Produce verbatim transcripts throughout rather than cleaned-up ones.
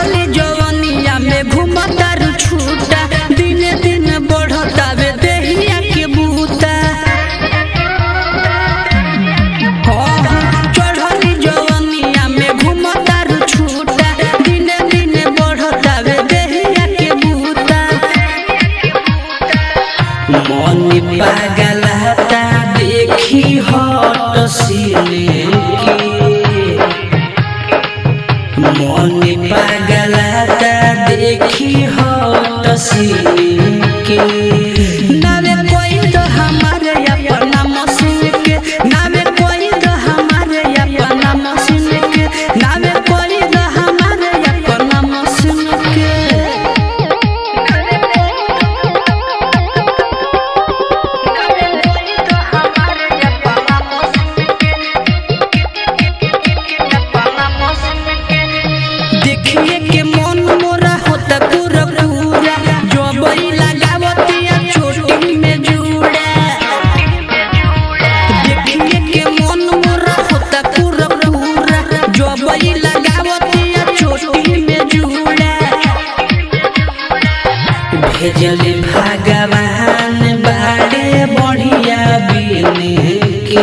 चढ़ली जवनिया में घुमता रु छूटा दिन दिन बढ़ता वे देहिया के बूता चढ़ली जवनिया में घुमता रु छूटा दिन दिन बढ़ता वे देहिया के बूता मन पागलता देखी हट सिले मन पागलता देखी हट सिले नावे कोई तो हमारे अपना मशीन के नावे कोई तो हमारे अपना मशीन के नावे कोई तो हमारे अपना मशीन के देखिए के मन मोरा होता पूरा पूरा जो बई लगावतिया चोटी में जुड़ा देखिए के मन मोरा होता पूरा पूरा जो बई लगावतिया चोटी में जुड़ा भेजले भगवान बाड़े बढ़िया बिने के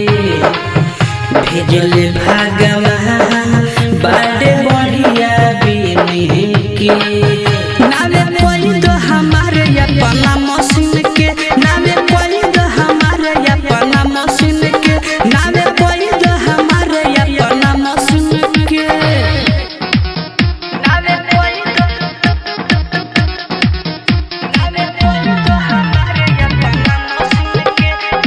भेजले भगवान बाड़े नावे कोई तो हमारे अपना मशीन के नावे कोई तो हमारे अपना मशीन के नावे कोई तो हमारे अपना मशीन के नावे कोई तो नावे कोई तो हमारे अपना मशीन के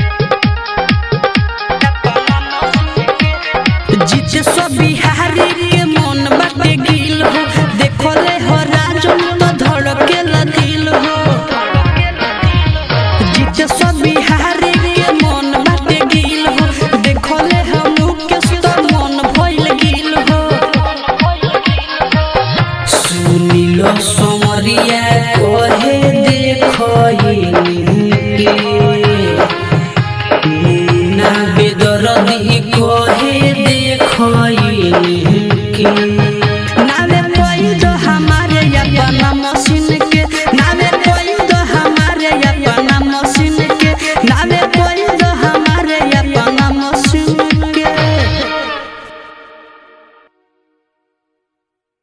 अपना मशीन के जीते सो बिहारी के मन बाटे गिल हो देखले हो राजन तो धड़के दिल हो जीते सब बिहारी के मन बाटे गिल हो देखले हो मुकेश तो मन भइल गिल हो सुनिलो समरिया